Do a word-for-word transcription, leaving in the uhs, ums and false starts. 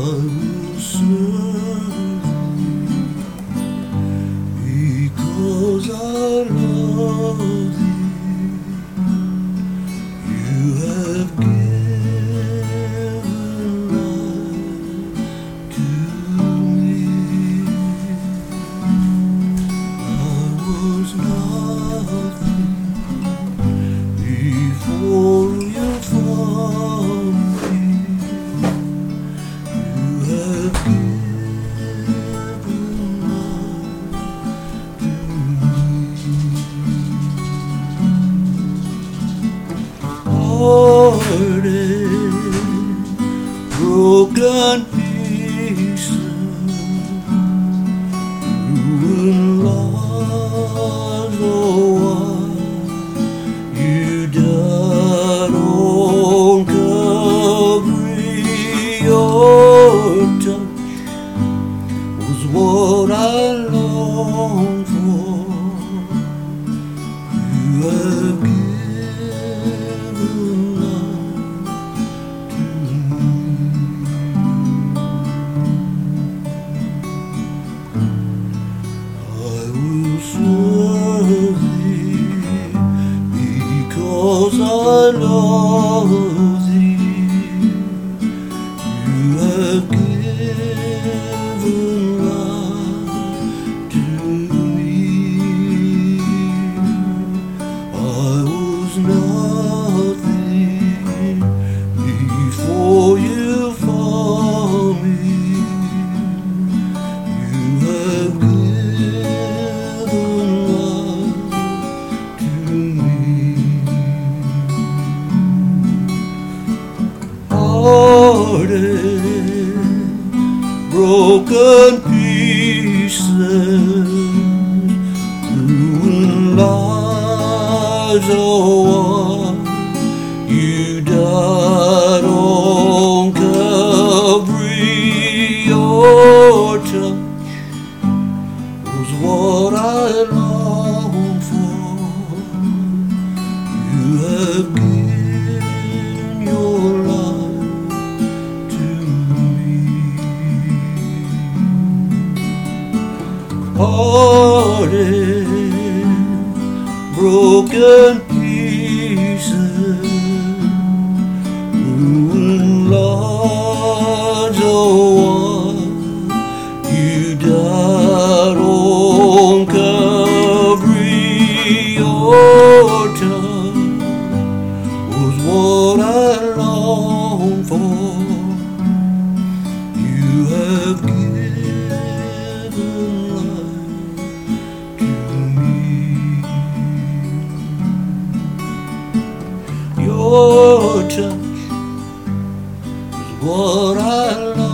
will serve thee because I love thee. You have given life to me. I was nothing before you found me. You have given life to me. Heartache, broken pieces, ruined lives, oh why you died on Calvary. Your touch was what I longed for. You have given life to me. I will serve thee because I love thee. You have given life to me. I was nothing before you found me. You have given life to me. Heartache, broken pieces, ruined lives, oh why you died on Calvary. Your touch was what I longed for. You have given your life to me. Heartache, broken pieces, ruined lives, oh why you died on Calvary. Your touch was what I longed for. You have given life to me. Your touch is what I love.